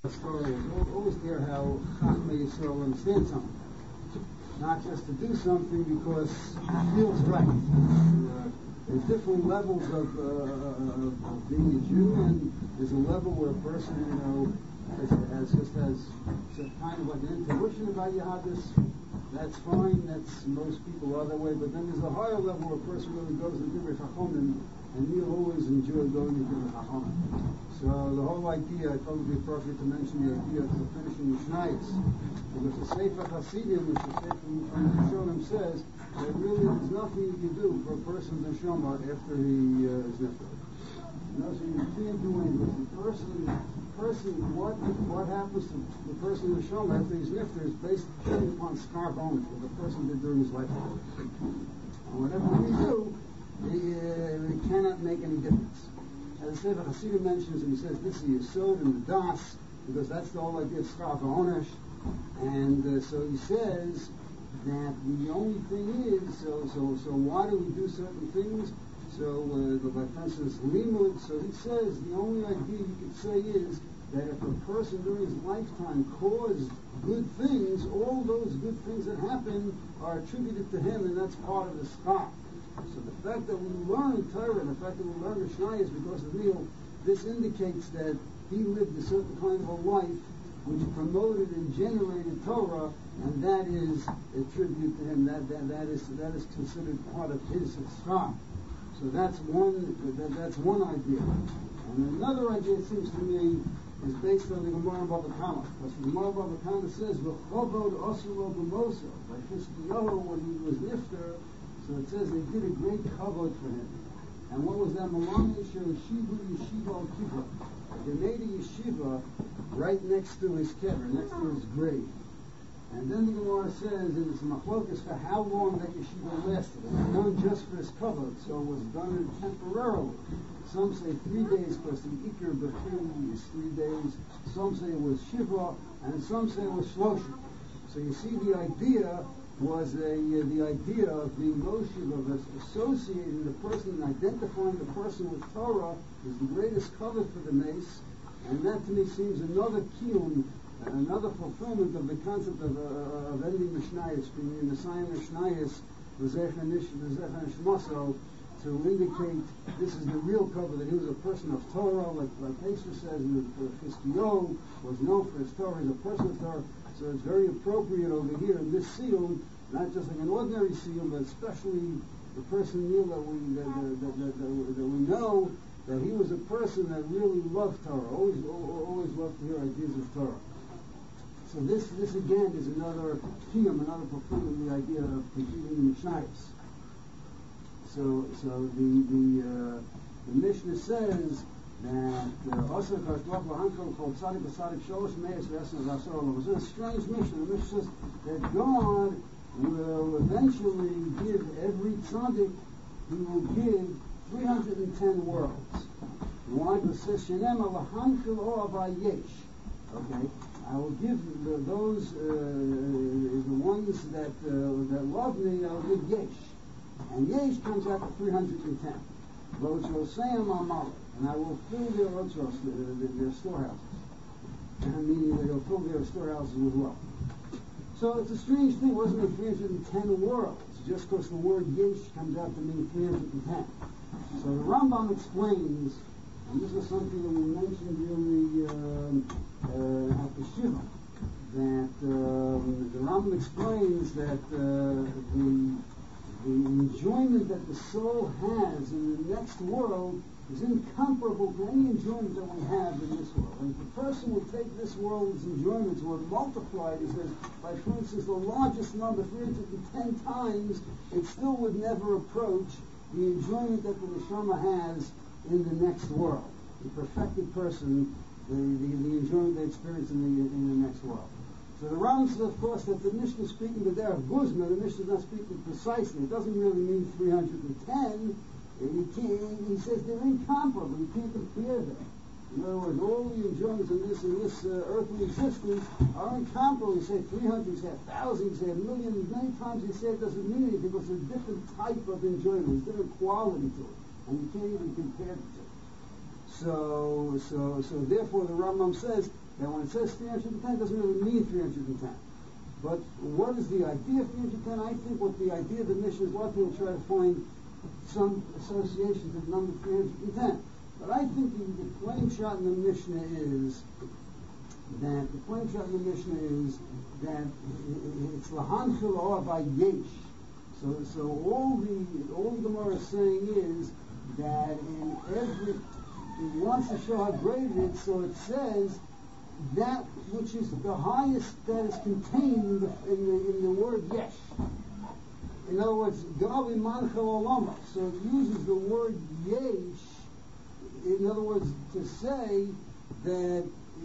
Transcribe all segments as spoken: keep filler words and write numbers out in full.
story is always there how Chachmei Yisrael understand something, not just to do something because it feels right. Uh, there's different levels of, uh, of, of being a Jew, and there's a level where a person, you know, has, has just has kind of like an intuition about Yahadis. That's fine. That's most people are that way. But then there's a higher level where a person really goes to Divrei Chachamim, and we'll always enjoy going to Divrei Chachamim. So the whole idea, I thought it would be appropriate to mention the idea of the finishing Mishnayos, because the Sefer Hasidim, which the Sefer Rishonim says, that really there's nothing you can do for a person's neshama after he uh, is nifter. You know, so you can't do anything. The person, person, what what happens to the person's neshama after he's nifter is based upon scar bones, what the person did during his lifetime. And whatever we do, we, uh, we cannot make any difference. As the Sefer Hasidim mentions, and he says this is Yesod and the Das, because that's the whole idea of Schar V'Onesh. And uh, so he says that the only thing is, so so so why do we do certain things? So uh, the like for instance limud. So he says the only idea you could say is that if a person during his lifetime caused good things, all those good things that happen are attributed to him, and that's part of the schar. So the fact that we learn Torah and the fact that we learn Mishnayos because of Neil, this indicates that he lived a certain kind of a life which promoted and generated Torah, and that is a tribute to him. That that, that is that is considered part of his schar. So that's one that, that's one idea. And another idea, it seems to me, is based on the Gemara Bava Kama, because the Gemara Bava Kama says v'chovod asulo b'moso, by Chizkiyahu when he was nifter. So it says they did a great kavod for him. And what was that? Malami Yeshiva Yeshiva al Kiva. They made a yeshiva right next to his kever, next to his grave. And then the Gemara says, and it's machlokas for how long that yeshiva lasted. It was done just for his kavod, so it was done temporarily. Some say three days because the Iker B'chim is three days. Some say it was Shiva, and some say it was Shloshim. So you see the idea was a, uh, the idea of being Moshiv, of associating the person and identifying the person with Torah is the greatest cover for the mace, and that to me seems another kiyum, another fulfillment of the concept of, uh, of ending Mishnayos, being Messiah Mishnayos, to indicate this is the real cover, that he was a person of Torah, like, like Pesach says, and Chizkiyahu was known for his Torah, he's a person of Torah. So it's very appropriate over here in this seal, not just like an ordinary seal, but especially the person Neil that we that, that, that, that, that, that we know that he was a person that really loved Torah, always always loved to hear ideas of Torah. So this this again is another kiyum, another fulfillment of the idea of completing the Mishnayos. So so the the uh, the Mishnah says that also uh, it's a strange mission. The Mishnah says that God will eventually give every tzaddik, he will give three hundred ten worlds. Why? Because it says okay, I will give the, those uh, the ones that uh, that love me, I will give yesh, and yesh comes out to three hundred ten. And I will fill their rotzos, their, their storehouses. Meaning they will fill their storehouses with wealth. So it's a strange thing. It wasn't it three hundred ten worlds, just because the word yesh comes out to mean three hundred ten. So the Rambam explains, and this was something that we mentioned during the uh, uh, at the Shiva, that um, the Rambam explains that uh, the The enjoyment that the soul has in the next world is incomparable to any enjoyment that we have in this world. And if the person will take this world's enjoyments or multiply it, he says, by for instance, the largest number, three hundred ten times, it still would never approach the enjoyment that the neshama has in the next world. The perfected person, the, the, the enjoyment they experience in the, in the next world. So the Rambam says, of course, that the Mishnah is speaking the there of Guzma, the Mishnah is not speaking precisely. It doesn't really mean three hundred ten. He, can't, he says they're incomparable. You can't compare them. In other words, all the enjoyments in this in this uh, earthly existence are incomparable. You say three hundred, you say one thousand, you say a million. Many times you say it doesn't mean anything because it's a different type of enjoyment. There's a different quality to it. And you can't even compare the two. So, so, so therefore the Rambam says that when it says three hundred ten, it doesn't really mean three hundred ten. But what is the idea of three hundred ten? I think what the idea of the Mishnah is, a lot of people try to find some association to the number three hundred ten. But I think the, the plain shot in the Mishnah is that the plain shot in the Mishnah is that it's lahan chil by yesh. So, so all the all the Gemara is saying is that in every it wants to show how great it is. So it says that which is the highest that is contained in the in the, in the word yesh. In other words, Gavi Manchel Olama. So it uses the word yesh. In other words, to say that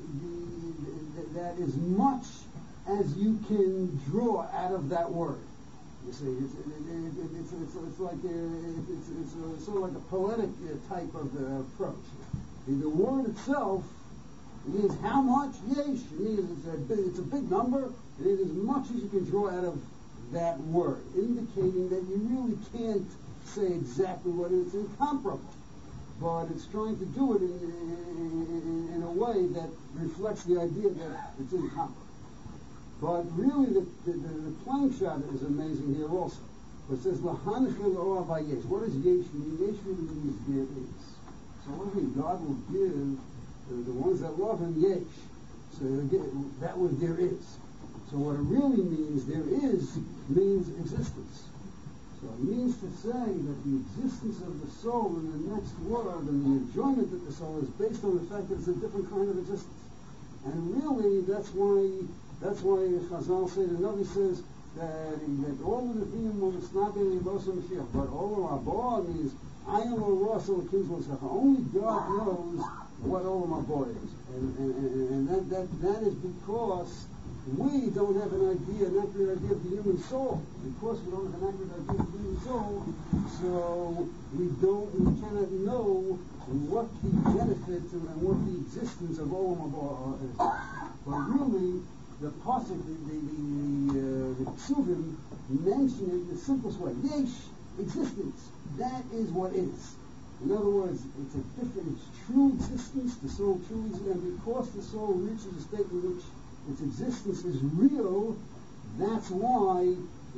the, that as much as you can draw out of that word. You see, it's it, it, it, it's, it's it's like a, it's it's a, sort of like a poetic uh, type of uh, approach. The, the word itself means how much? Yesh. It means it's a big, it's a big number. It is as much as you can draw out of that word, indicating that you really can't say exactly what it is. It's incomparable, but it's trying to do it in, in, in a way that reflects the idea that it's incomparable. But really, the, the, the, the plain shot is amazing here also. It says, Lahanchil or Avayesh. What does Yesh mean? Yesh really means there is. So what do you mean? God will give the, the ones that love Him Yesh. So get, that was there is. So what it really means, there is, means existence. So it means to say that the existence of the soul in the next world and the enjoyment of the soul is based on the fact that it's a different kind of existence. And really, that's why that's why Chazal said, the Navi says that, that all of the things will not be in Mashiach, but all of our Abba means I am a Russell Kinsman. Only God knows what all of our Abba is, and, and, and, and that, that that is because we don't have an idea, an accurate idea of the human soul. Because we don't have an accurate idea of the human soul, so we don't, we cannot know what the benefits and what the existence of all of our is. But really, the pasuk, the the the, uh, the Ksuvim mention it in the simplest way. Yesh, existence. That is what is. In other words, it's a different, it's true existence. The soul truly is, and because the soul reaches a state in which its existence is real, that's why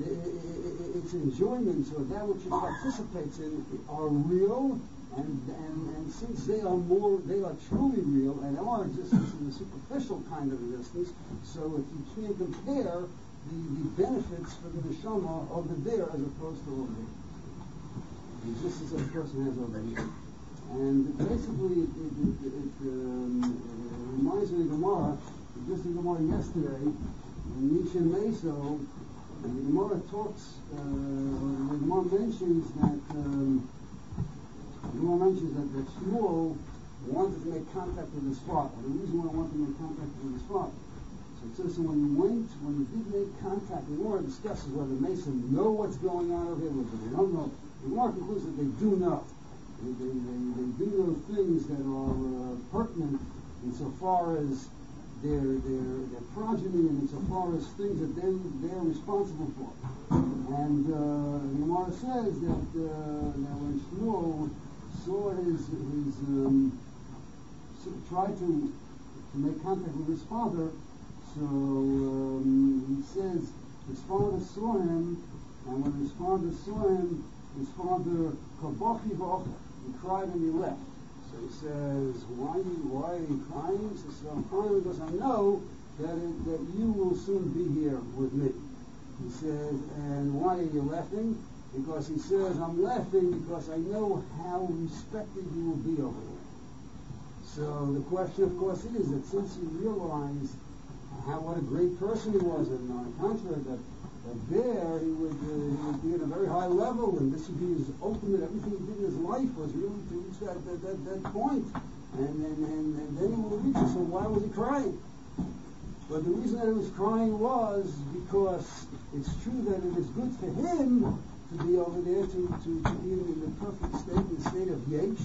its enjoyments or that which it participates in are real, and, and, and since they are more, they are truly real, and our existence is a superficial kind of existence, so if you can't compare the, the benefits for the neshama over there as opposed to over here. The existence that a person has over here. And basically, it, it, it, it, um, it reminds me of Gemara. Just in Gemara yesterday, in Misha Meso, the Gemara talks, uh, the Gemara mentions that, um, the Gemara mentions that, that Shmuel wanted to make contact with his father. The reason why he wanted to make contact with his father. So it says, so when he went, when he did make contact, the Gemara discusses whether Mason know what's going on over here, whether they don't know. The Gemara concludes that they do know. They, they, they, they do know things that are uh, pertinent insofar as Their, their, their progeny and insofar as things that they, they're responsible for. And uh, the Gemara says that, uh, that when Shmuel saw his, his um, tried to, to make contact with his father, so um, he says his father saw him, and when his father saw him, his father, Kabachi v'ocha, he cried and he left. So he says, why, why are you crying? He says, I'm crying because I know that, it, that you will soon be here with me. He says, and why are you laughing? Because he says, I'm laughing because I know how respected you will be over there. So the question, of course, is that since he realized how what a great person he was, and on the contrary, that that there he would, uh, he would be at a very high level, and this would be his ultimate, everything he did in his life was really to reach that that, that, that point. And, and, and, and then he will reach it, so why was he crying? But the reason that he was crying was because it's true that it is good for him to be over there, to, to, to be in the perfect state, in the state of Yesh.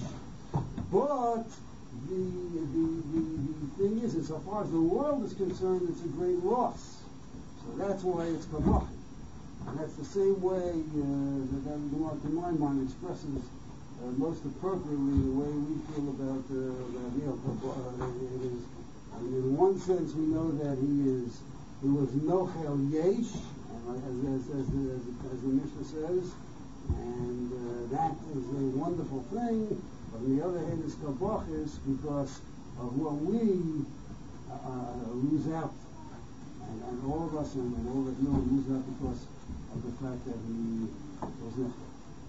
But the, the, the, the thing is, as far as the world is concerned, it's a great loss. So that's why it's Kabbalah. And that's the same way uh, that the Gemara expresses uh, most appropriately the way we feel about uh, about Yom Kippur. Uh, it is, I mean, in one sense, we know that he is he was Nochel Yesh, as as as, as, as the Mishnah says, and uh, that is a wonderful thing. But on the other hand, it's kabachis because of what we uh, lose out, and, and all of us and, and all that know lose out because of the fact that he was Nechel.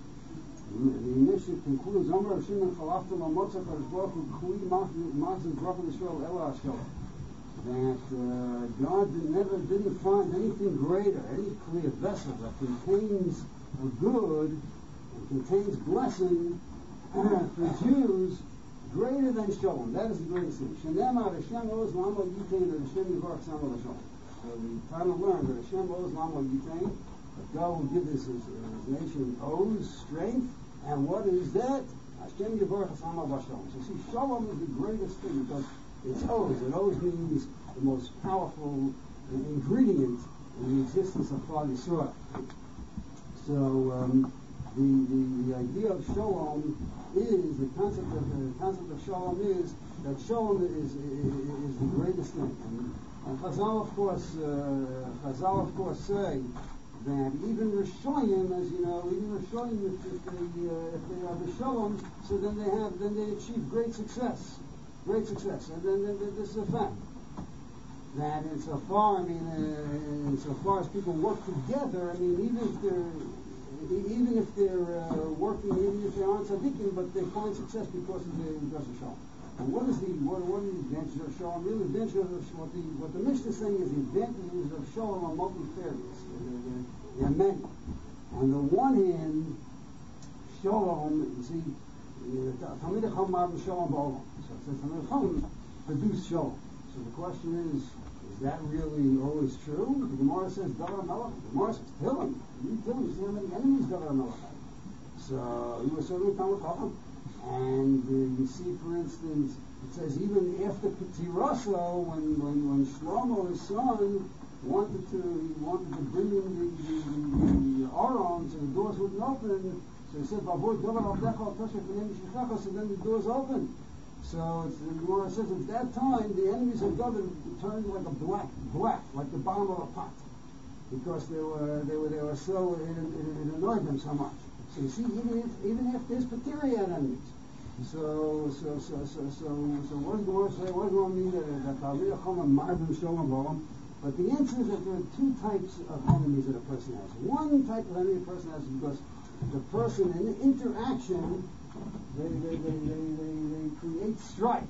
The Mishnah concludes, Amar Rav Shimon Chalaftel HaMotzah Kadosh Baruch Hu Kli Machzor Bracha L'Yisrael Ela Hashem, that uh, God did, never didn't find anything greater, any clear vessel that contains a good and contains blessing for Jews greater than Shalom. That is the greatest thing. Shenema Hashem Oz Lamo Yitain that Hashem Yivarach Samo L'Shalom. So the Tana learned that Hashem Oz Lamo Yitain, that God will give his, his, his nation Oz, strength, and what is that? Hashem Yivarach Samo L'Shalom. So see, Shalom is the greatest thing because it's Oz, and Oz means the most powerful ingredient in the existence of Klal Yisrael. So um, the, the the idea of Shalom is the concept of the concept of Shalom is that Shalom is is, is the greatest thing. And, and Chazal of course uh, Chazal of course say that even Rishonim, as you know, even Rishonim, if, if they uh, if they are Rishonim, so then they have then they achieve great success, great success, and then, then, then this is a fact. That insofar, I mean, uh, insofar as people work together, I mean, even if they're, even if they're uh, working, even if they aren't tzaddikim, but they find success because of the because of Shalom. And what is the what, what are the advantages of Shalom? Really, the advantages of what the what the Mishnah is saying is the advantages of Shalom are multifarious. There are many. On the one hand, Shalom, you see, Talmid Chacham Mar Shalom Ba'olam. So it says Talmid Chacham produce Shalom. So the question is, is that really always true? The Gemara says, Davar Melech. The Gemara says, Tillim. You Tillim, you see how many enemies Davar Melech had. So, you were certainly Talmid Chacham. And uh, you see, for instance, it says even after Petirasa, when, when, when Shlomo, his son, wanted to, he wanted to bring in the, the, the, the Aron, so the doors wouldn't open. So he said, Bavoy Davar Avdecha Al Tosha F'nei Mishichacha, so then the doors opened. So it's, the Gemara says at that time the enemies of David turned like a black, black, like the bottom of a pot, because they were they were they were so it, it, it annoyed them so much. So you see, even if even if there's Patria enemies, so so so so so so what does the Gemara say? What does the Gemara mean that that Talmid Chacham Ma'adim Shalom Ba'olam? But the answer is that there are two types of enemies that a person has. One type of enemy a person has is because the person in interaction. They, they, they, they, they, they create strife.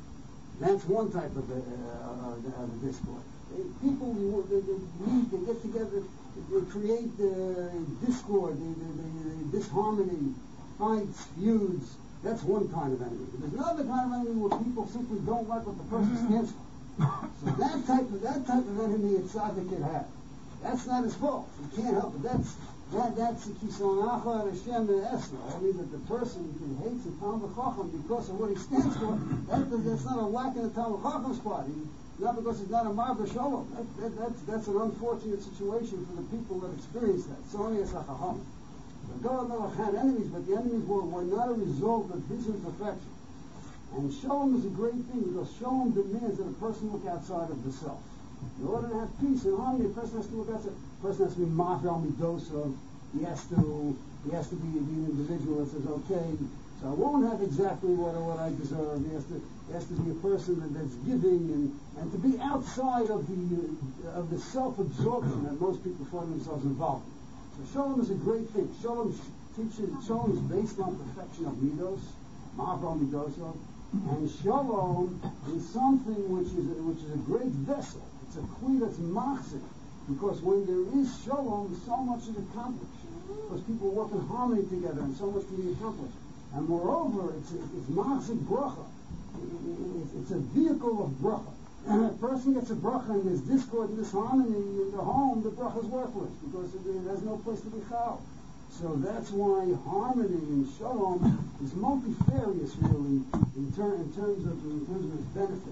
That's one type of a, uh, uh, of a discord. They, people, they, they meet, they get together, they create uh, discord, they, they, they, they, disharmony, fights, feuds. That's one kind of enemy. There's another kind of enemy where people simply don't like what the person stands for. So that type of that type of enemy a tzaddik can have. That's not his fault. He can't help it. That's That, that's the Kisonacha Hashem Esna. I mean that the person can hate the Talmid Chacham because of what he stands for. That, that's not a lack in the Talmid Chacham's part. He, not because he's not a Marba Shalom. That, that, that's, that's an unfortunate situation for the people that experience that. So only as a Chacham. David Melech had enemies, but the enemies were, were not a result of his imperfection. And Shalom is a great thing because Shalom demands that a person look outside of the self. In order to have peace and harmony, a person has to look outside. A person has to be mafel midoso. He has to he has to be, be an individual that says, okay, so I won't have exactly what what I deserve. He has to he has to be a person that, that's giving and, and to be outside of the uh, of the self-absorption that most people find themselves involved in. So Shalom is a great thing. Shalom teaches Shalom is based on perfection of midos, mafel midoso, and Shalom is something which is a, which is a great vessel. It's a kli that's machzik, because when there is Shalom, so much is accomplished. Because people work in harmony together, and so much can be accomplished. And moreover, it's a, it's machzik bracha. It, it, it's a vehicle of bracha. And if a person gets a bracha and there's discord and disharmony in the home, the bracha is worthless because it, it has no place to be chal. So that's why harmony and Shalom is multifarious, really, in, ter- in terms of in terms of its benefits.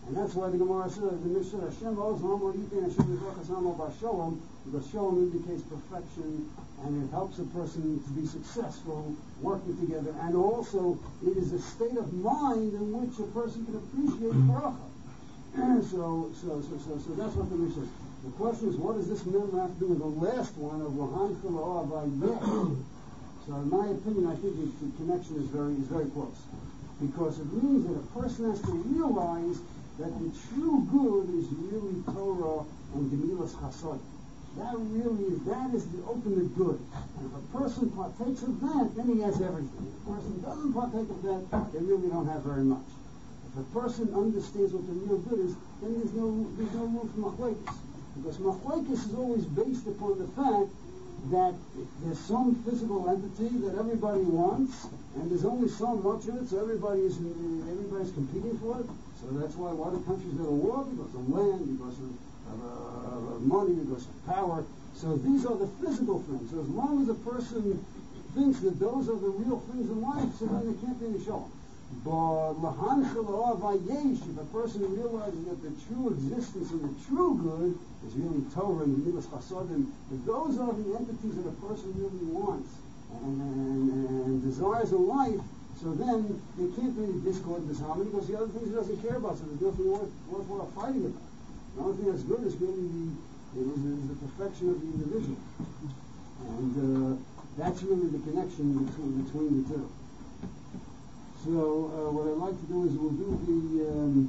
And that's why the Gemara says, the Mishnah, Hashem owes Hamor Yitin Hashem Yitzchak Hamor Bar Shalom, because Shalom indicates perfection, and it helps a person to be successful, working together, and also it is a state of mind in which a person can appreciate bracha. so, so, so, so, so that's what the Mishnah says. The question is, what does this member have to do with the last one of Lahan Chila'ah Vayeh? So in my opinion, I think the, the connection is very is very close. Because it means that a person has to realize that the true good is really Torah and Gemilas Chasod. That really is, that is the ultimate good. And if a person partakes of that, then he has everything. If a person doesn't partake of that, they really don't have very much. If a person understands what the real good is, then there's no there's no room for machlekes. Because machlekes is always based upon the fact that there's some physical entity that everybody wants, and there's only so much of it, so everybody is everybody's competing for it. So that's why a lot of countries go to war, because of land, because of, of, uh, of money, because of power. So these are the physical things. So as long as a person thinks that those are the real things in life, so then there can't be any shalom. But Lahan Chila'ah Vayeh, if a person realizes that the true existence and the true good is really Torah and Gemilas Chasodim, if those are the entities that a person really wants and, and, and desires in life, so then there can't be any discord, disharmony, because the other things he doesn't care about, so there's nothing worth, worthwhile fighting about. The only thing that's good is really the, is, is the perfection of the individual. And uh, that's really the connection between, between the two. So uh, what I'd like to do is we'll do the um,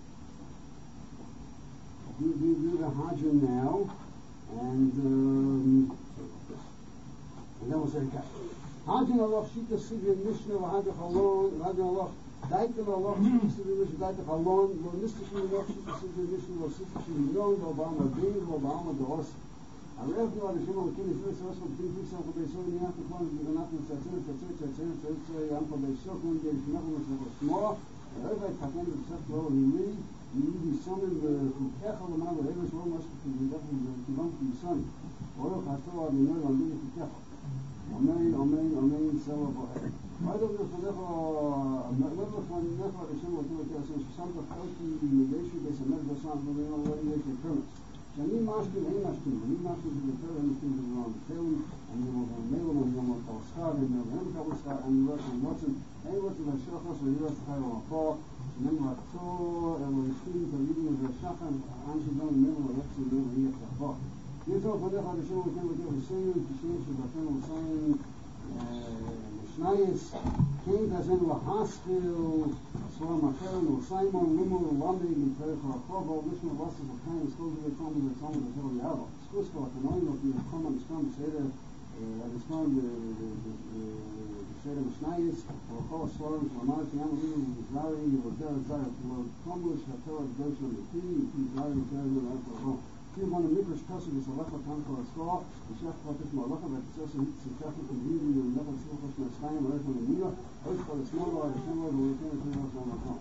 do, do, do the Hadran now, and um, and then we'll say the Hadran Allah Shita Sidri Mishnah Hadran Halon Hadran Allah Daitel Allah Shita Sidri Mishnah Daitel Halon Lo Nistishim Allah Shita Sidri Mishnah Lo Sifishim Non Lo Ba'am Adin Lo Ba'am Ados. I read the other Shimon King is very also big big something they so many after one the not to say say say say say say say I'm from the show when they not was so small. Everybody talking the stuff low he really you need some of the Kechel and all the others so much to the definitely to want to be son. Or I thought I know on the Kechel. Amen amen amen so about. I don't know for never never for never the Shimon to tell us some of the healthy negation they some of the some of the already the premise. שאני משהו, אין משהו, אני משהו יותר אנשים בגלל תלם, אני אומר מלם, אני אומר תוסחר, אני אומר אין תוסחר, אני לא שאני רוצים, אני רוצים לשחר, שאני לא שחר למפה, שאני מצוא, אלו ישכים, תלמידים ובשחר, אנשים לא ממנו, לא יחסים, לא יהיה כחבא. יצור פודך עד השם וכן וכן וסיים, כשם שבתן וסיים, שנייס, כן תזן להסחיל, Swam Hashem, or Simon, Lumo, Landi, Mitrech, or Kobo, Mission of Losses of Time, School of the Common, the Common, the Holy Yava. School of the Nine of the Common, Scrum, Seder, at the Scrum, the Seder Mishnayis, or Kol Storms, or Mars, Yamalim, Zari, or Zara, Zara, or Kombush, Hator, Dosh, and the Tea, Zari, Zari, and Alcohol. If you want to make a special, it's a lot of time for a score, the chef for this more lucky, but it's also it's a traffic and really, you'll never see what's my time, or from the Mila, or for the small or the similar, or the thing that's on the top.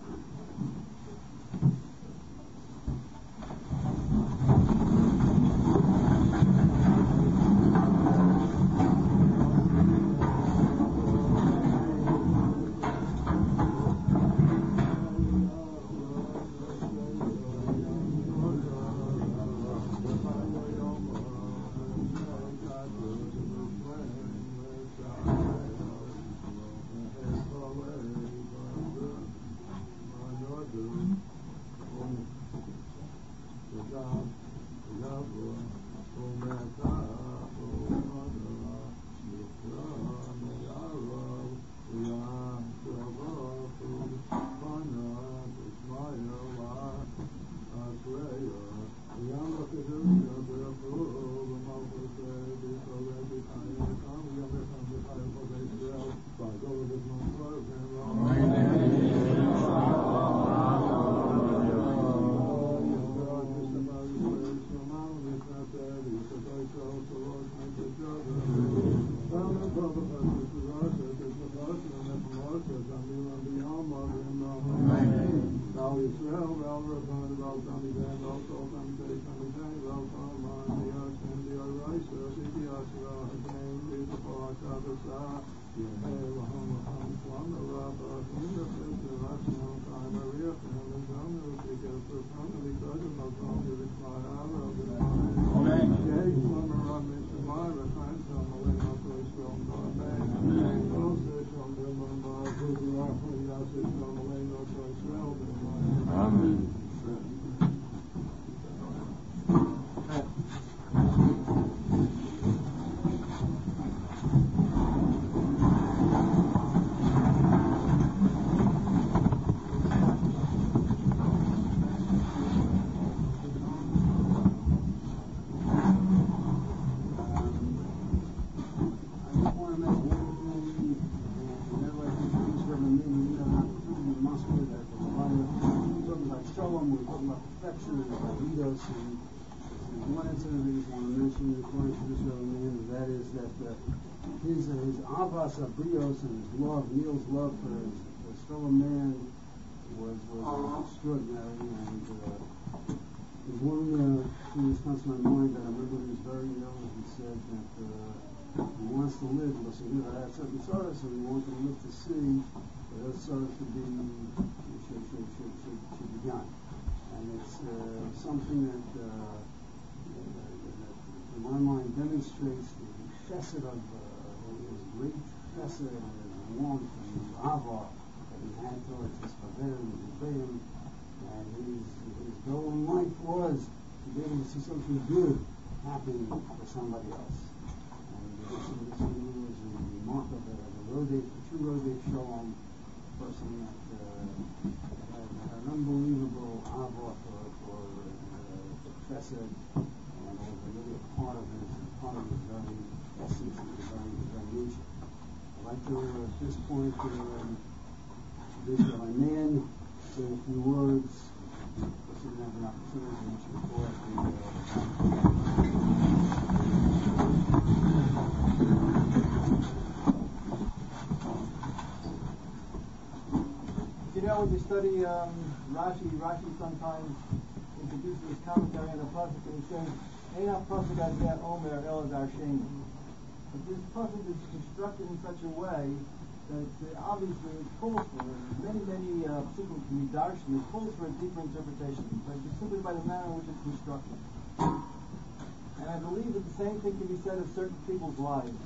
Shalom, we're talking about perfection and Avidos, and there's one incident I just want to mention according to this young man, and that is that uh, his uh, his Avas Abrios and his love, Neil's love for his, his fellow man was was uh, extraordinary, and uh, there's one uh, thing that comes to my mind that I remember when he was very young. He said that uh, he wants to live because he knew I had certain sorrows, and he wanted to live to see that those sorrows should be should should should should, should be gone. And it's uh, something that, uh, that, that, in my mind, demonstrates the chesed of uh, his great chesed and his warmth and his ava that he had towards his Chavim and his Rebbeim. And his, his goal in life was to be able to see something good happening for somebody else. And this was a remarkable, a Rodef, a true Rodef Shalom person that uh, had an unbelievable ava for, for uh, chesed, and was really a part of his, part of his very essence and his very, his very nature. I'd like to, uh, at this point, to um, introduce my man, say a few words, because we didn't have an opportunity to mention before. You know, when you study um, Rashi, Rashi sometimes introduces his commentary on the pasuk, and he says, "Eina pasuk azeh omer el darsheni." But this pasuk is constructed in such a way that uh, obviously it calls for many, many uh, psukim can be darshan. It calls for a deeper interpretation, but just simply by the manner in which it's constructed. And I believe that the same thing can be said of certain people's lives.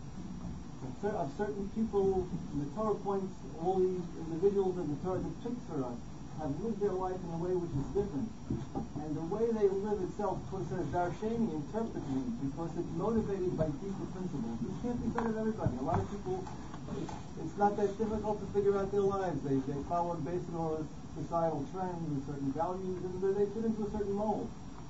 Of certain people, in the Torah points, all these individuals that the Torah depicts for us have lived their life in a way which is different. And the way they live itself, what it says, darsheni, interpreted, because it's motivated by deeper principles. This can't be said of everybody. A lot of people, it's not that difficult to figure out their lives. They they follow basic or societal trends and certain values, and they fit into a certain mold.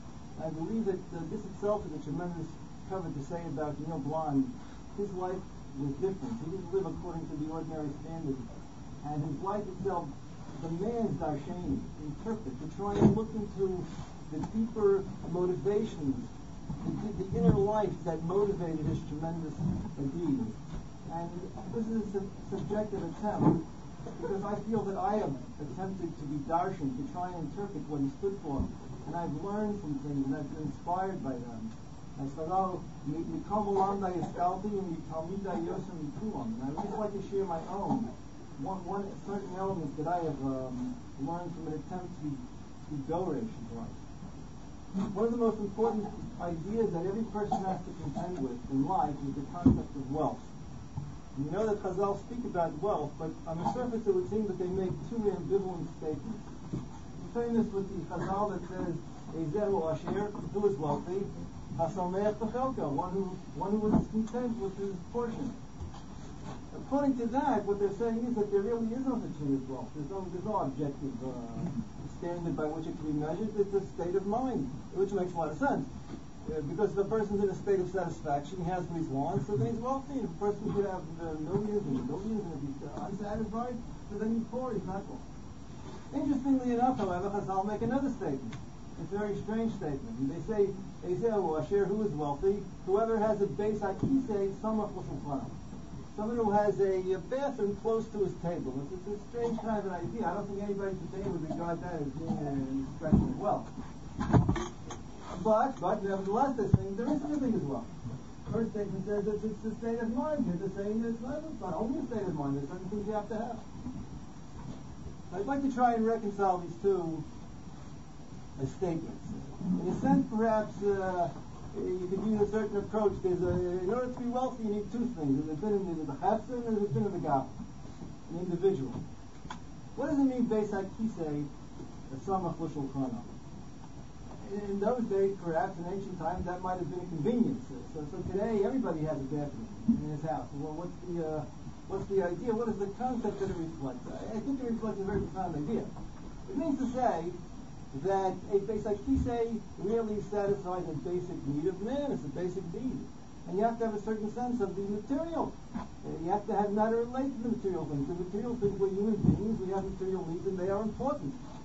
I believe that uh, this itself is a tremendous cover to say about Neil Blond. His life was different. He didn't live according to the ordinary standards. And his life itself, the man's darsheni, interpret, to try and look into the deeper motivations, the, the inner life that motivated his tremendous deeds. And this is a subjective attempt, because I feel that I have attempted to be darshan, to try and interpret what he stood for. And I've learned some things, and I've been inspired by them. And so now, Mikam Olamda Yiskalti and Mitalmida Yosem Mikulam. And I would just like to share my own, one, one certain element that I have um, learned from an attempt to be, to be Dorish in life. One of the most important ideas that every person has to contend with in life is the concept of wealth. And you know that Chazal speak about wealth, but on the surface it would seem that they make two ambivalent statements. You're famous with the Chazal that says, Ezehu Asher, who is wealthy, Hasamech Bechelka, one who one who is content with his portion. According to that, what they're saying is that there really is no such thing as wealth. There's no, there's no objective uh, standard by which it can be measured. It's a state of mind, which makes a lot of sense. Uh, because if a person's in a state of satisfaction, he has what he wants, so then he's wealthy. If a person could have uh, millions and millions, and if he's uh, unsatisfied, so then he's poor, he's not poor. Interestingly enough, however, Chazal make another statement. It's a very strange statement. And they say, Ezehu Asher, who is wealthy, whoever has a base akise, samach l'shulchano. Someone who has a, a bathroom close to his table. It's, it's a strange kind of an idea. I don't think anybody today would regard that as being an expression of wealth. But, but nevertheless, they're saying there is such a thing as wealth. First statement says it's, it's a state of mind. Here they're saying it's not, it's not only a state of mind. There's certain things you have to have. I'd like to try and reconcile these two uh, statements. In a sense, perhaps uh, you could use a certain approach. There's a, in order to be wealthy, you need two things. There's a bit in the chesed and there's a bit in the gaf, an individual. What does it mean, Beis HaKisei, Samach L'Shulchano? In those days, perhaps in ancient times, that might have been a convenience. So, so today, everybody has a bathroom in his house. Well, what's the uh, what's the idea? What is the concept that it reflects? I, I think it reflects a very profound idea. It means to say that a Beis HaKisei really satisfies a basic need of man. It's a basic need. And you have to have a certain sense of the material. Uh, you have to have matter relate to the material things. The material things, we're human beings, we have material needs, and they are important.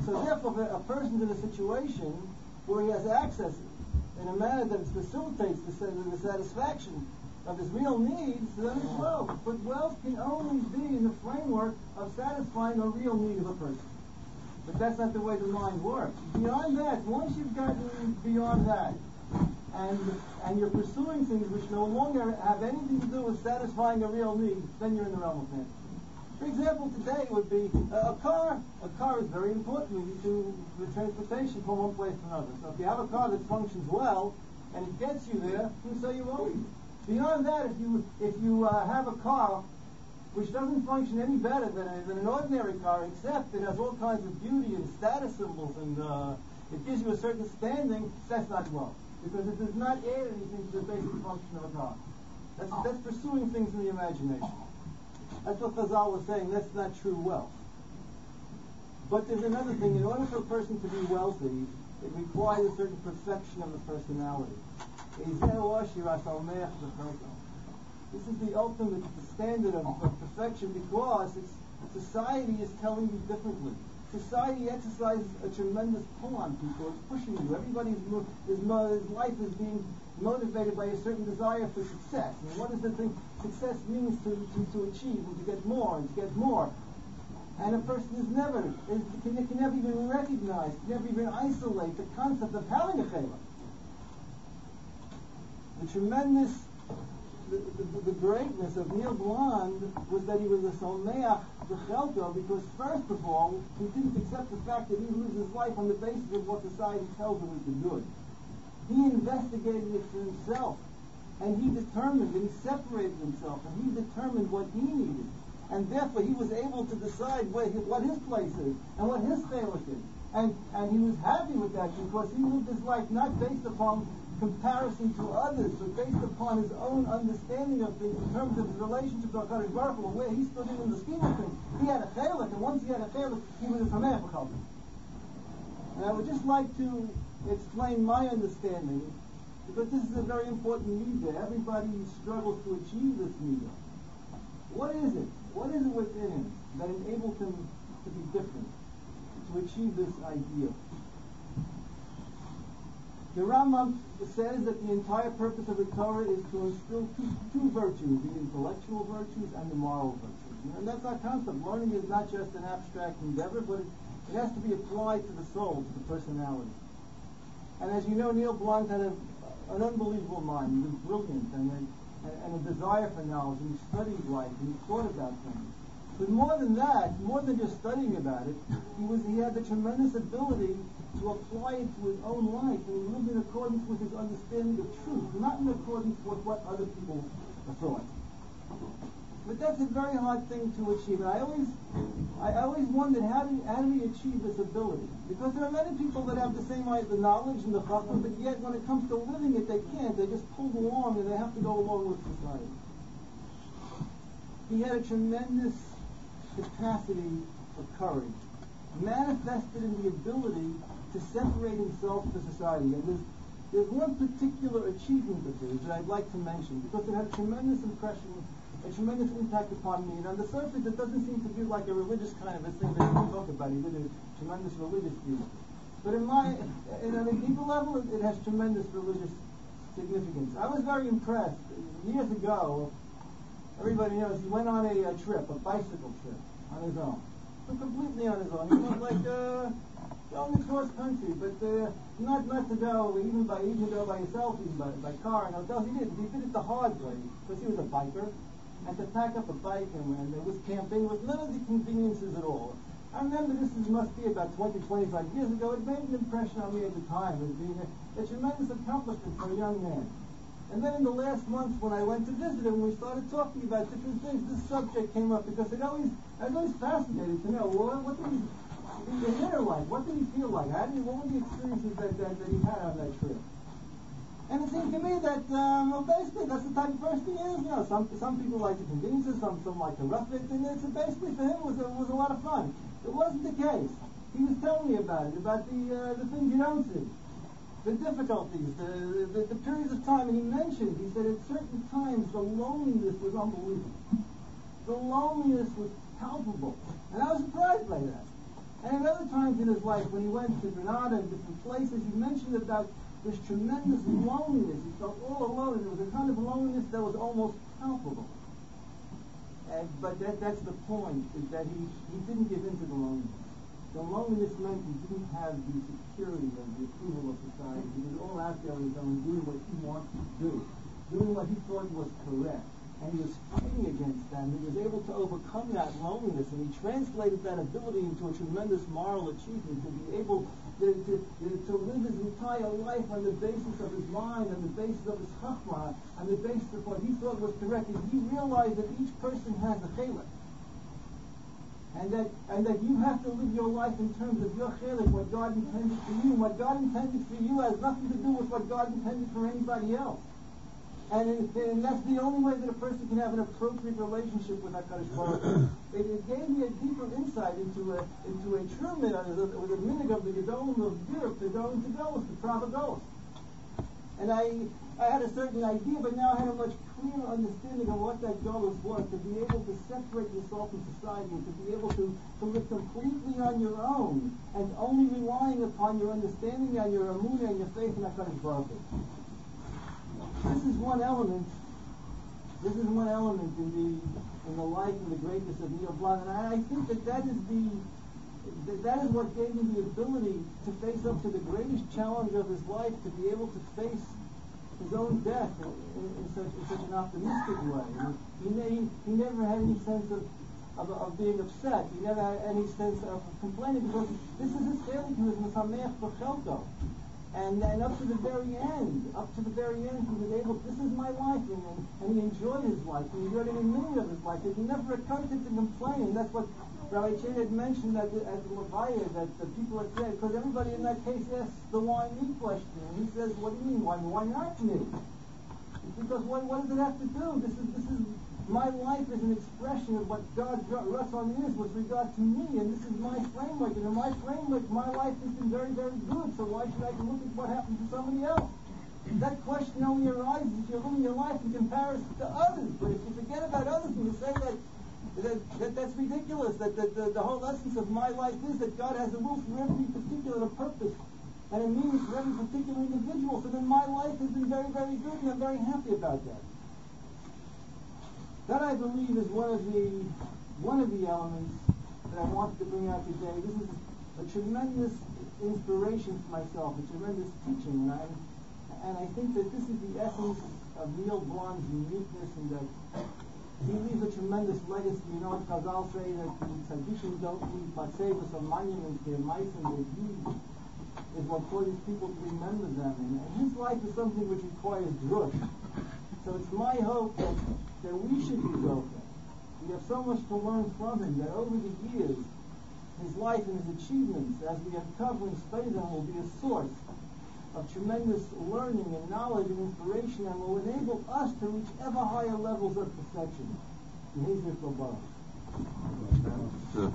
So therefore, if a person's in a situation where he has access in a manner that facilitates the, the satisfaction of his real needs, then it's wealth. But wealth can only be in the framework of satisfying a real need of a person. But that's not the way the mind works. Beyond that, once you've gotten beyond that, and and you're pursuing things which no longer have anything to do with satisfying a real need, then you're in the realm of fantasy. For example, today would be uh, a car. A car is very important to the transportation from one place to another. So if you have a car that functions well and it gets you there, you say you own it. Beyond that, if you if you uh, have a car which doesn't function any better than, a, than an ordinary car, except it has all kinds of beauty and status symbols, and uh, it gives you a certain standing, that's not wealth, because it does not add anything to the basic function of a car. That's that's pursuing things in the imagination. That's what Chazal was saying. That's not true wealth. But there's another thing. In order for a person to be wealthy, it requires a certain perfection of the personality. This is the ultimate the standard of, of perfection, because it's, society is telling you differently. Society exercises a tremendous pull on people. It's pushing you. Everybody's mo- his, mo- his life is being motivated by a certain desire for success. And what does the thing success means to, to, to achieve and to get more and to get more? And a person is never is, can, can never even recognize, can never even isolate the concept of having a chayla. The tremendous The, the, the greatness of Neil Blond was that he was a Someach B'Chelko, because first of all, he didn't accept the fact that he loses his life on the basis of what society tells him is the good. He investigated it for himself, and he determined, and he separated himself, and he determined what he needed. And therefore he was able to decide where his, what his place is, and what his chalik is. And, and he was happy with that, because he lived his life not based upon comparison to others, but based upon his own understanding of things in terms of his relationship to HaKadosh Baruch Hu, where he stood in, in the scheme of things. He had a chalik, and once he had a chalik, he was a Sameach B'Chelko. And I would just like to explain my understanding, because this is a very important need. Everybody struggles to achieve this need. What is it? What is it within him that enables him to be different, to achieve this ideal? The Rambam says that the entire purpose of the Torah is to instill two, two virtues, the intellectual virtues and the moral virtues. And that's our concept. Learning is not just an abstract endeavor, but it, it has to be applied to the soul, to the personality. And as you know, Neil Blond had a, an unbelievable mind. He was brilliant, and a, and a desire for knowledge, and he studied life, and he thought about things. But more than that, more than just studying about it, he was he had the tremendous ability to apply it to his own life, and he lived in accordance with his understanding of truth, not in accordance with what other people thought. But that's a very hard thing to achieve. And I always, I always wondered how do how do we achieve this ability? Because there are many people that have the same the knowledge and the chachma, but yet when it comes to living it, they can't. They just pulled along, and they have to go along with society. He had a tremendous capacity for courage, manifested in the ability to separate himself from society. And there's, there's one particular achievement of his that I'd like to mention, because it had a tremendous impression, a tremendous impact upon me. And on the surface, it doesn't seem to be like a religious kind of a thing that we talk about. He did a tremendous religious view. But in my, in, on a deeper level, it, it has tremendous religious significance. I was very impressed. Years ago, everybody knows he went on a, a trip, a bicycle trip, on his own. So completely on his own. He went like uh, going across country, but uh, not not to go even by even go by yourself, even by, by car and hotels. He did. He did it the hard way, because he was a biker, and to pack up a bike and when there was camping with none of the conveniences at all. I remember this is, must be about twenty, twenty-five years ago. It made an impression on me at the time as being a, a tremendous accomplishment for a young man. And then in the last month, when I went to visit him, we started talking about different things. This subject came up because it always, I was always fascinated to know, well, what did he, the inner life, what did he feel like? How did he, what were the experiences that, that, that he had on that trip? And it seemed to me that, um, well, basically, that's the type of person he is. You know, some some people like the conveniences, some some like to rough it, and it's basically for him it was a, was a lot of fun. It wasn't the case. He was telling me about it, about the uh, the things you don't see. The difficulties, the, the the periods of time, and he mentioned, he said at certain times the loneliness was unbelievable. The loneliness was palpable, and I was surprised by that. And at other times in his life, when he went to Granada and different places, he mentioned about this tremendous loneliness. He felt all alone, and it was a kind of loneliness that was almost palpable. And, but that, that's the point, is that he, he didn't give in to the loneliness. The loneliness meant he didn't have the security of the approval of society. He was all out there on his own, doing what he wanted to do, doing what he thought was correct. And he was fighting against that, and he was able to overcome that loneliness, and he translated that ability into a tremendous moral achievement, to be able to, to, to live his entire life on the basis of his mind, on the basis of his chachma, on the basis of what he thought was correct. And he realized that each person has a chilek, and that and that you have to live your life in terms of your chilek, what God intended for you. What God intended for you has nothing to do with what God intended for anybody else. And, in, and that's the only way that a person can have an appropriate relationship with HaKadosh Baruch Hu. It, it gave me a deeper insight into a into a true minhag, with a minhag of the Gedolim of Europe to go into Golos, the proper Golos. And I I had a certain idea, but now I had a much clearer understanding of what that Golos was, to be able to separate yourself from society, and to be able to, to live completely on your own, and only relying upon your understanding and your emunah and your faith in HaKadosh Baruch Hu. This is one element. This is one element in the in the life and the greatness of Neil Blum, and I, I think that that is the that, that is what gave him the ability to face up to the greatest challenge of his life, to be able to face his own death in, in, in such in such an optimistic way. And he, he he never had any sense of, of of being upset. He never had any sense of complaining, because this is his failure. He was Mesameach B'Chelko. And then up to the very end, up to the very end, he was able, this is my life, and, and, and he enjoyed his life, he enjoyed every minute of his life. It never occurred to him to complain. And that's what Rabbi Chen had mentioned at the, at the Levaya, that the people had said, because everybody in that case asks the why me question. And he says, what do you mean, why, why not me? It's because what, what does it have to do? This is, this is, my life is an expression of what God Ratzon is with regard to me, and this is my framework, and in my framework, my life has been very, very good, so why should I look at what happened to somebody else? That question only arises if you're living your life in comparison to others, but if you forget about others and you say that, that, that that's ridiculous, that, that the, the whole essence of my life is that God has a will for every particular purpose, and a meaning for every particular individual, so then my life has been very, very good, and I'm very happy about that. That, I believe, is one of the one of the elements that I wanted to bring out today. This is a tremendous inspiration for myself, a tremendous teaching, and I and I think that this is the essence of Neil Blum's uniqueness, and that he leaves a tremendous legacy. You know, Chazal say that the tzaddikim don't leave matzevos or monuments, their mice and their deeds is what causes people to remember them, and, and his life is something which requires drush. So it's my hope that, that we should be broken. We have so much to learn from him, that over the years, his life and his achievements, as we uncover and study them, will be a source of tremendous learning and knowledge and inspiration, and will enable us to reach ever higher levels of perfection. Yehi Zikro Uh,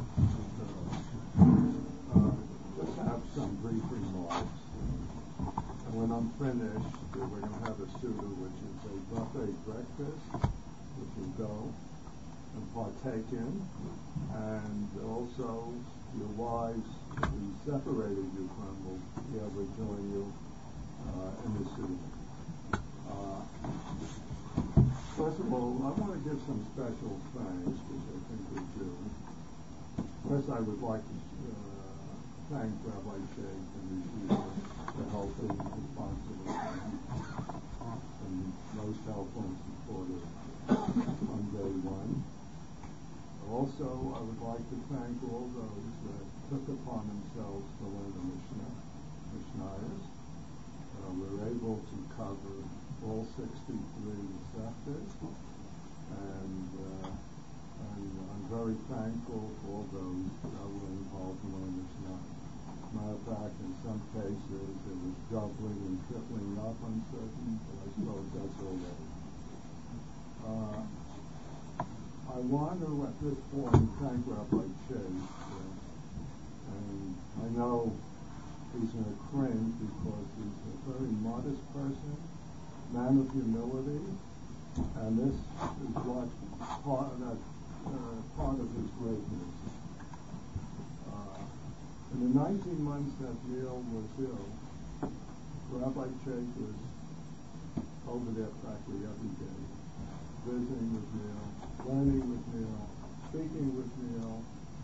just have some brief remarks. And when I'm finished, we're going to have a suda, which is a buffet breakfast, which you'll go and partake in. And also, your wives, who separated you from, will be able to join you uh, in the suda. Uh, first of all, I want to give some special thanks, which I think we do. First, I would like to uh, thank Rabbi Sheikh and Yeshiva for helping responsibly and most helpful and supportive on day one. Also, I would like to thank all those that took upon themselves to learn the Mishnah, Mishnayos. Uh, we're able to cover all sixty-three Masechtas, and, uh, and I'm very thankful for all those that were involved in learning Mishnah. Matter of fact, in some cases, it was doubling and tripling up on certain, but I suppose that's all right. Uh, I want to, at this point, thank Rabbi Chase, uh, and I know he's going to cringe because he's a very modest person, man of humility, and this is what part of that, uh, part of his greatness. Uh, In the nineteen months that Neil was ill, Rabbi Chait was over there practically every day, visiting with Neil, learning with Neil, speaking with Neil,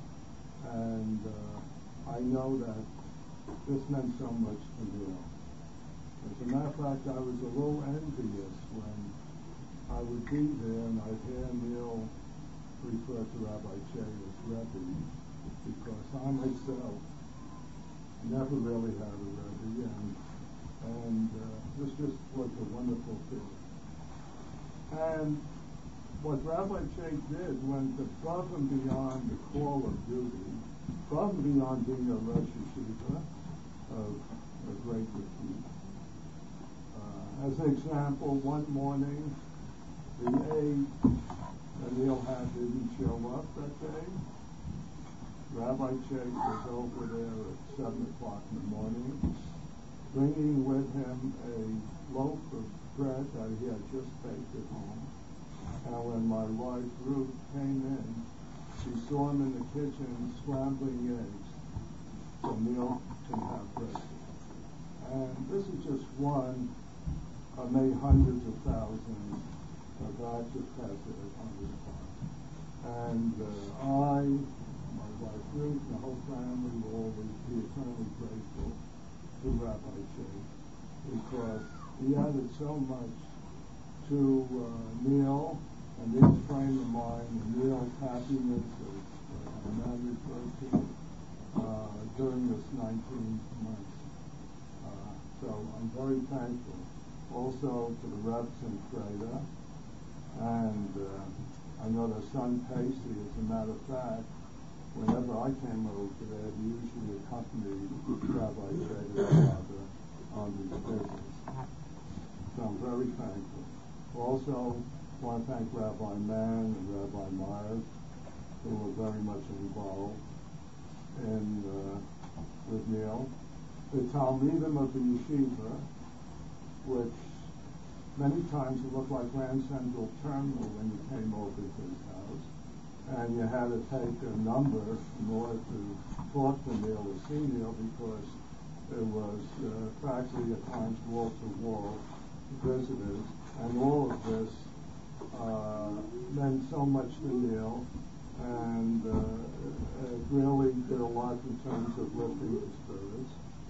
and uh, I know that this meant so much to Neil. As a matter of fact, I was a little envious when I would be there and I'd hear Neil refer to Rabbi Chait as Rebbe, because I myself never really had a Rebbe, and, and uh, this just was a wonderful feeling. And what Rabbi Chait did went above and beyond the call of duty, above and beyond being a Rosh Yeshiva of a great repute. Uh, as an example, one morning, the aide that Neil had didn't show up that day. Rabbi Chait was over there at seven o'clock in the morning, bringing with him a loaf of bread that he had just baked at home. And when my wife Ruth came in, she saw him in the kitchen scrambling eggs so Neil can have breakfast. And this is just one of many hundreds of thousands of acts of chesed on his part. And uh, I, my wife Ruth, and the whole family will always be eternally grateful to Rabbi Chait, because he added so much to uh, Neil and Neil's frame of mind and Neil's happiness, as uh, man referred to, uh, during this nineteen months. Uh, so I'm very thankful also to the Rebs in Freda, and uh, I know their son Pacey, as a matter of fact, whenever I came over there, he usually accompanied Rabbi Chait father on these visits. So I'm very thankful. Also, I want to thank Rabbi Mann and Rabbi Myers, who were very much involved in uh, with Neil. The Talmidim of the yeshiva, which many times it looked like Grand Central Terminal when you came over to his house, and you had to take a number in order to talk to Neil or see Neil, because it was uh, practically at times wall-to-wall visitors, and all of this uh, meant so much to Neil, and uh, it really did a lot in terms of lifting his spirits.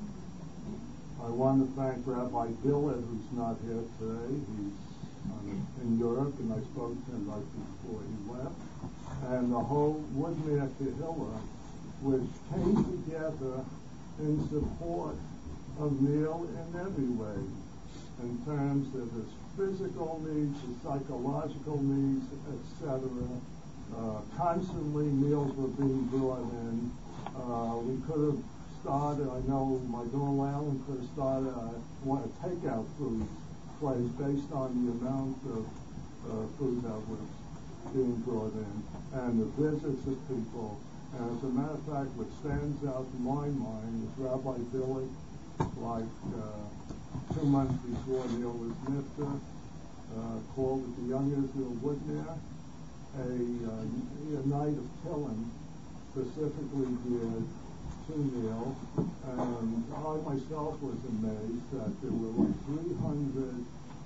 I want to thank Rabbi Dillard, who's not here today. He's um, in Europe, and I spoke to him right before he left. And the whole Woodmere Kehillah, which came together in support of Neil in every way, in terms of his physical needs, his psychological needs, et cetera. Uh, constantly meals were being brought in. Uh, we could have started, I know my daughter Alan could have started a, a takeout food place based on the amount of uh, food that was being brought in, and the visits of people. And as a matter of fact, what stands out in my mind is Rabbi Billy, like uh, two months before Neil was nifter, uh, called at the Young Israel Woodmere a, uh, a night of killing, specifically geared to Neil. And I myself was amazed that there were like three hundred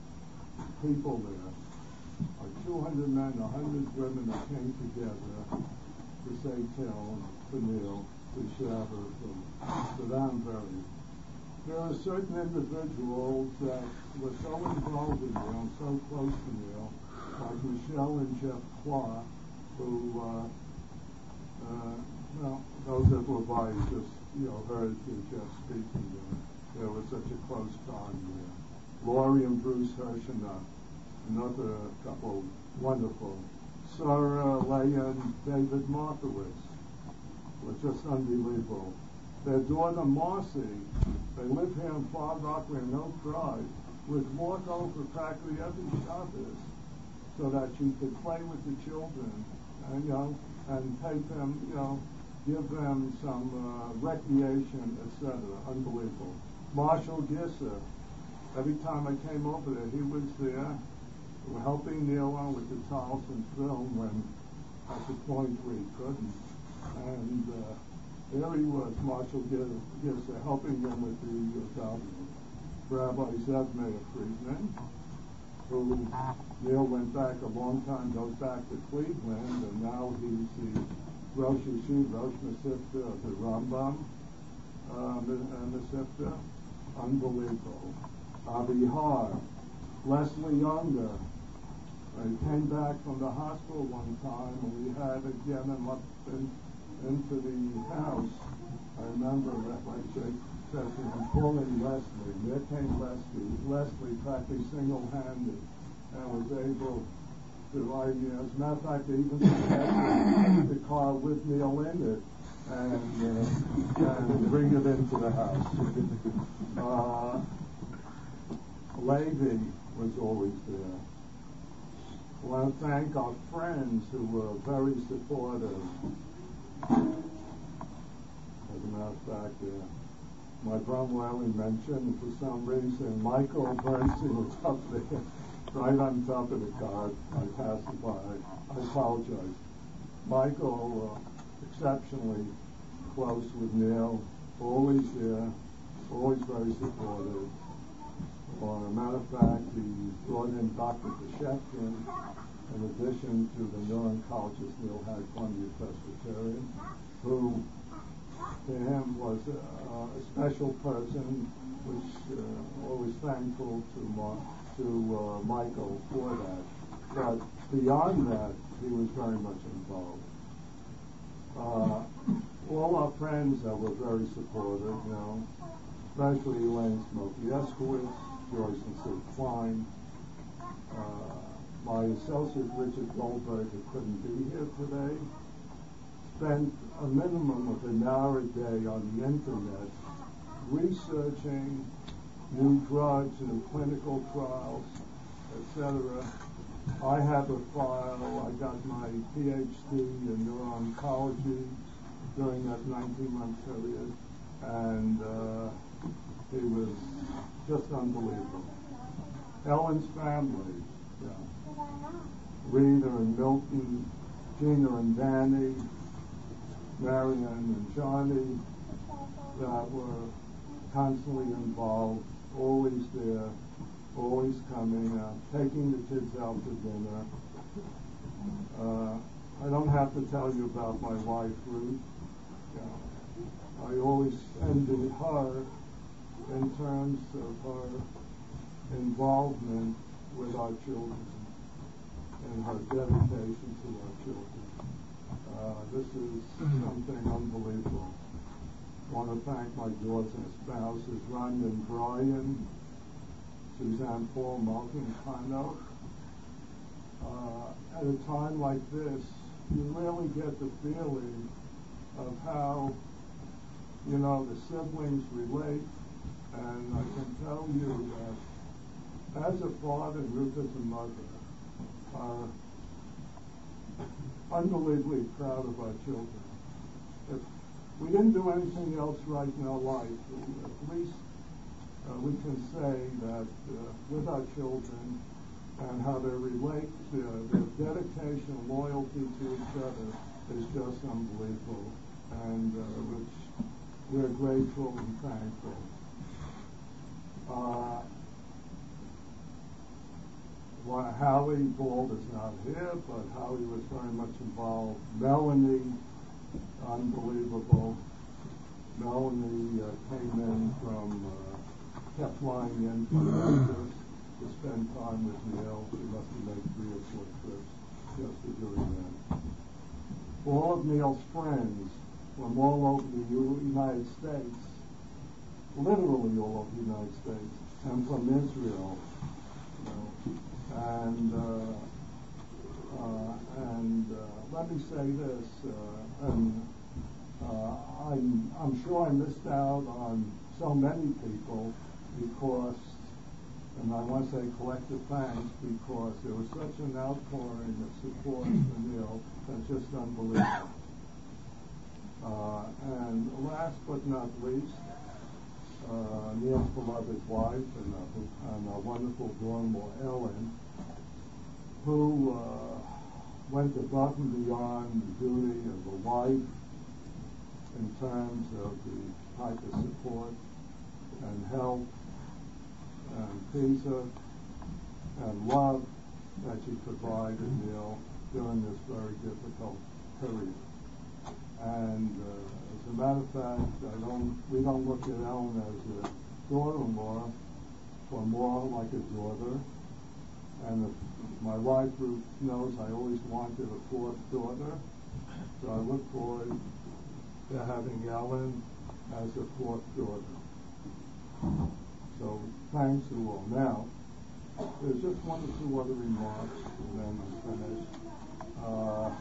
people there, like two hundred men, one hundred women that came together to say tell to Neil to Shabbat. So that I'm very. There are certain individuals that were so involved in Neil, so close to Neil, like Michelle and Jeff Clark, who, uh, uh, well, those that were by just, you know, heard Jeff speaking there. There was such a close bond there. Laurie and Bruce Hirschner, another couple wonderful. Sarah, Leah, and David Markowitz were just unbelievable. Their daughter Marcy, they live here in Far Rockaway in Oak Drive, would walk over practically every Shabbos so that she could play with the children, and, you know, and take them, you know, give them some uh, recreation, et cetera. Unbelievable. Marshall Gisser, every time I came over there, he was there helping Neil on with the Charleston film when at the point where he couldn't. And uh, There he was, Marshall Giss, helping him with the uh, Rabbi Zev Meir Friedman, who Neil went back a long time, goes back to Cleveland, and now he's the Rosh Yeshiva, Rosh Mesivta of the Rambam uh, Mesivta. Unbelievable. Abihar, Leslie Younger. He came back from the hospital one time, and we had to get him up in, into the house. I remember that, like Jake said to him, pulling Leslie. There came Leslie. Leslie practically single-handed and was able to, I, you know, as a matter of fact, they even had the car with Neil in it and, uh, and bring it into the house. Uh, Levi was always there. I want to thank our friends who were very supportive. As a matter of fact, uh, my brother Larry mentioned, for some reason, Michael Bernstein was up there, right on top of the car. I passed it by. I apologize. Michael, uh, exceptionally close with Neil, always there, always very supportive. Well, as a matter of fact, he brought in Doctor Kashevkin, in addition to the neuro-oncologist Neil had, Columbia Presbyterian, who to him was a, a special person, which uh, always thankful to Ma- to uh, Michael for that. But beyond that, he was very much involved. Uh, all our friends that were very supportive, you know, especially Elaine Smokey Eskowitz, Joyce and Sue Klein, uh, my associate Richard Goldberg, who couldn't be here today, spent a minimum of an hour a day on the internet researching new drugs, new clinical trials, et cetera. I have a file. I got my P H D in neuro-oncology during that nineteen-month period, and uh, it was just unbelievable. Ellen's family, yeah. Rita and Milton, Gina and Danny, Marion and Johnny, that were constantly involved, always there, always coming, uh, taking the kids out to dinner. Uh, I don't have to tell you about my wife, Ruth. Yeah. I always envied her in terms of her involvement with our children and her dedication to our children. Uh, this is something unbelievable. I want to thank my daughters and spouses, Ryan and Brian, Suzanne Paul, Malcolm Kano. Uh, at a time like this, you really get the feeling of how, you know, the siblings relate. And I can tell you that as a father, Ruth as a mother, are unbelievably proud of our children. If we didn't do anything else right in our life, at least uh, we can say that uh, with our children and how they relate, uh, their dedication and loyalty to each other is just unbelievable, and uh, which we're grateful and thankful. Uh, well, Howie Bald is not here, but Howie was very much involved. Melanie, unbelievable. Melanie uh, came in from, uh, kept flying in from Texas to spend time with Neil. She must have made three or four trips just for doing that. All of Neil's friends from all over the United States, literally all over the United States, and from Israel, you know. And uh, uh, and uh, let me say this, uh, and uh, I'm I'm sure I missed out on so many people because, and I want to say collective thanks, because there was such an outpouring of support for Neil that's just unbelievable. Uh, and last but not least, uh, Neil's beloved wife and a, and a wonderful daughter, Ellen, who uh, went above and beyond the duty of a wife, in terms of the type of support and help and pizza and love that you provided Neil during this very difficult period. And uh, as a matter of fact, I don't, we don't look at Ellen as a daughter-in-law, or more like a daughter. And if my wife Ruth knows I always wanted a fourth daughter, so I look forward to having Ellen as a fourth daughter. So thanks to all. Now, there's just one or two other remarks, and then I'm finished. Uh,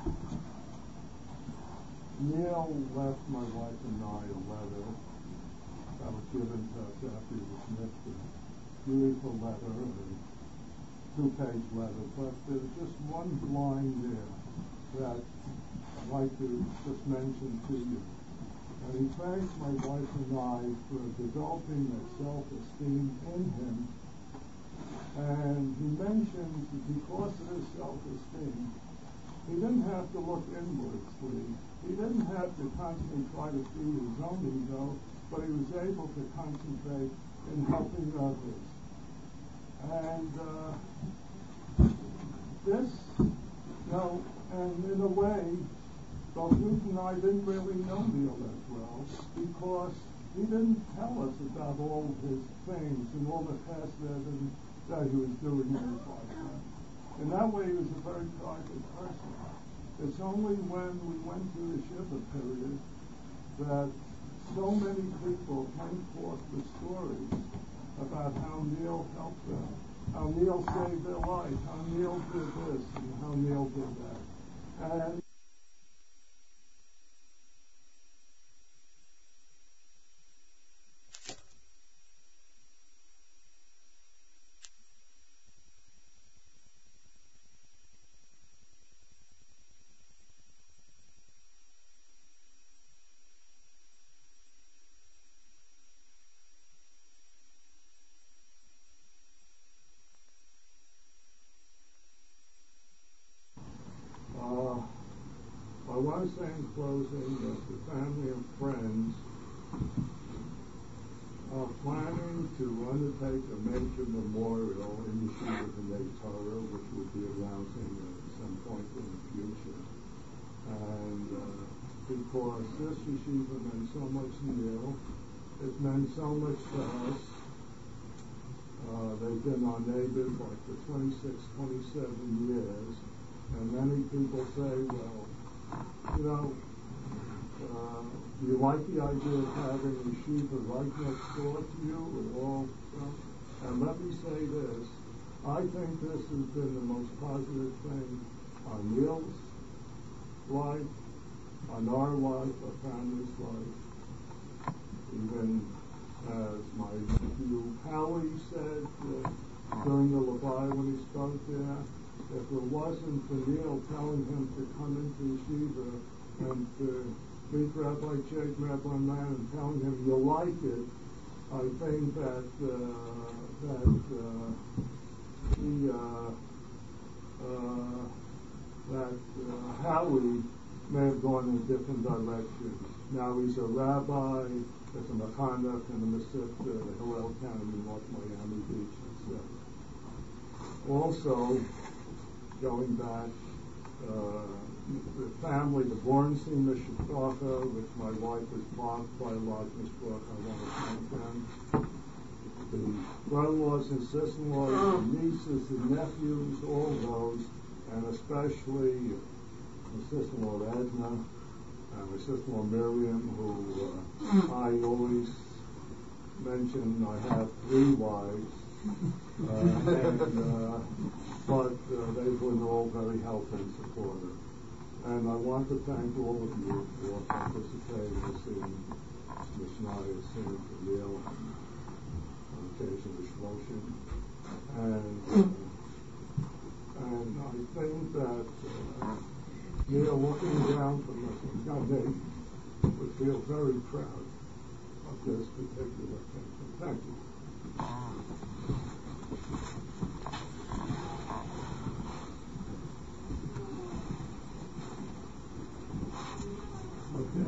Neil left my wife and I a letter that was given to us after he was nifted. Beautiful letter, a two-page letter, but there's just one line there that I'd like to just mention to you. And he thanks my wife and I for developing that self-esteem in him. And he mentions that because of his self-esteem, he didn't have to look inwardly. He didn't have to constantly try to feed his own ego, but he was able to concentrate in helping others. And uh, this, you know, and in a way, both Ruth and I didn't really know Neil as well, because he didn't tell us about all his things and all the past that, and, that he was doing in his lifetime. In that way, he was a very private person. It's only when we went through the Shiva period that so many people came forth with stories about how Neil helped them, how Neil saved their life, how Neil did this, and how Neil did that. And I want to say in closing that the family and friends are planning to undertake a major memorial in Yeshiva B'nai Torah, which will be announcing at some point in the future. And uh, because this Yeshiva meant so much to Neil, it meant so much to us. Uh, they've been our neighbors like for twenty-six, twenty-seven years, and many people say, well, you know, uh, do you like the idea of having a yeshiva right next door to you and all? You know? And let me say this, I think this has been the most positive thing on Neil's life, on our life, our family's life. Even as my nephew Howie said uh, during the Levi when he spoke there, if it wasn't for Neil telling him to come into yeshiva and to meet Rabbi Jake, Rabbi Mann, and telling him you like it, I think that uh, that uh, he uh, uh, that uh, Howie may have gone in a different direction. Now he's a rabbi, there's a mechanech and a mesivta at Hillel County in North Miami Beach itself. Also, going back, uh, the family, the Bornstein Mishpacha, which my wife was blocked by a large mishpacha, I want to thank them. The brother-in-laws and sister-in-laws, the nieces and nephews, all those, and especially my sister-in-law Edna and my sister-in-law Miriam, who uh, I always mention I have three wives. Uh, and, uh, but uh, they've been all very helpful and supportive. And I want to thank all of you for participating in Mishnah, Sin, Neil, on occasion of Shloshim. And, uh, and I think that uh, Neil, looking down from us in Galway, would feel very proud of this particular thing. Thank you. Okay.